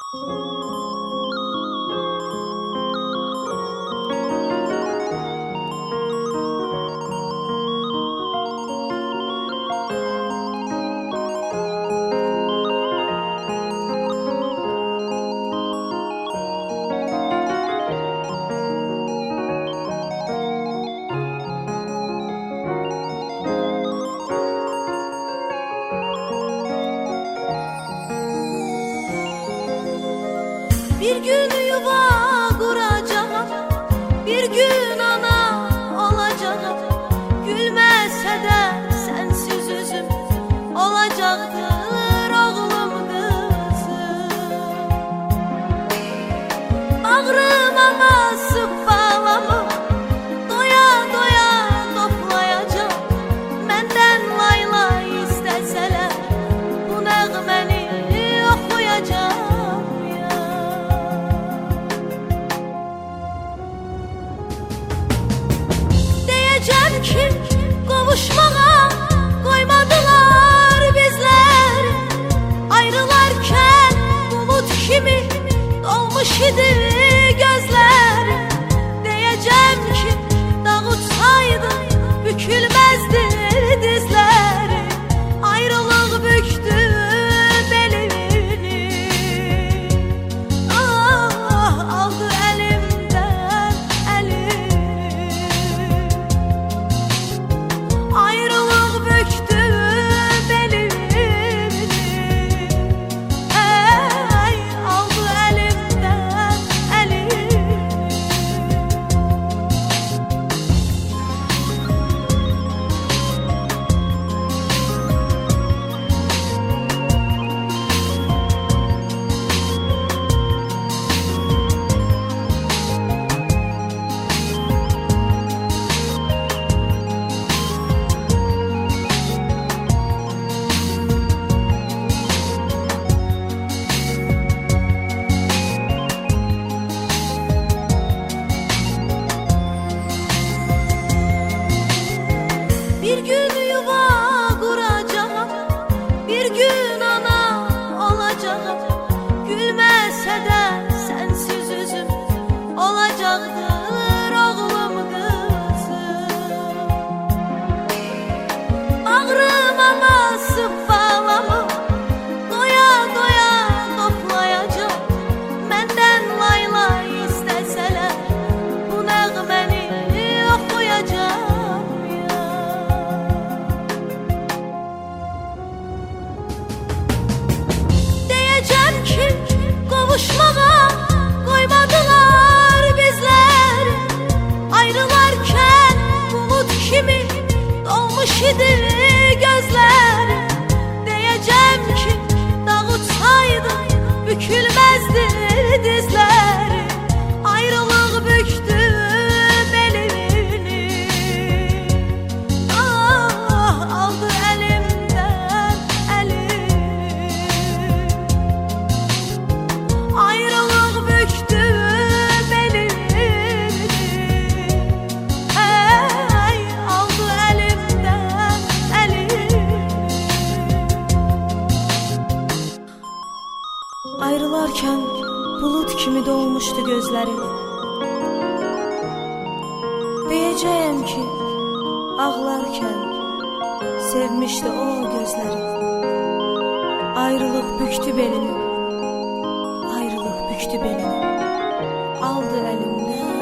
Bir gün yuva kuracağım, bir gün ana olacağım. Gülmese de sensiz üzüm olacaktır oğlum kızım. Bağrıma basıp bağlamı doya doya toplayacağım. Menden layla isteseler bu nəğməni oxuyacağım. Ki qovuşmağa qoymadılar bizləri. Ayrılarkən bulut kimi dolmuş idi gözləri. Deyəcəm ki dağıtsaydı bükülməzdi dizləri. Ayrılıq büktü belini, aldı əlimdən əlini. Ayrılık büktü belimi, ey aldı elimden elimi. Bir gün yuva kuracağım, bir gün ana olacağım. Gülmese de sensiz üzüm olacaktır oğlum kızım. Bağrıma basıp bağlamı doya doya toplayacağım. Menden layla isteseler bu nəğməni oxuyacağım. Ki qovuşmağa qoymadılar bizləri. Ayrılarkən bulut kimi dolmuş idi gözləri. Deyəcəm ki dağıtsaydı bükülməzdi dizləri. Ayrılıq büktü belini, aldı əlimdən əlini. Ayrılık büktü belimi, ey aldı elimden elimi. Ayrılarken bulut kimi dolmuştu gözlerim. Deyəcəyəm ki ağlarken sevmişti o gözlerim. Ayrılık büktü belimi, büktü belini, aldı elimden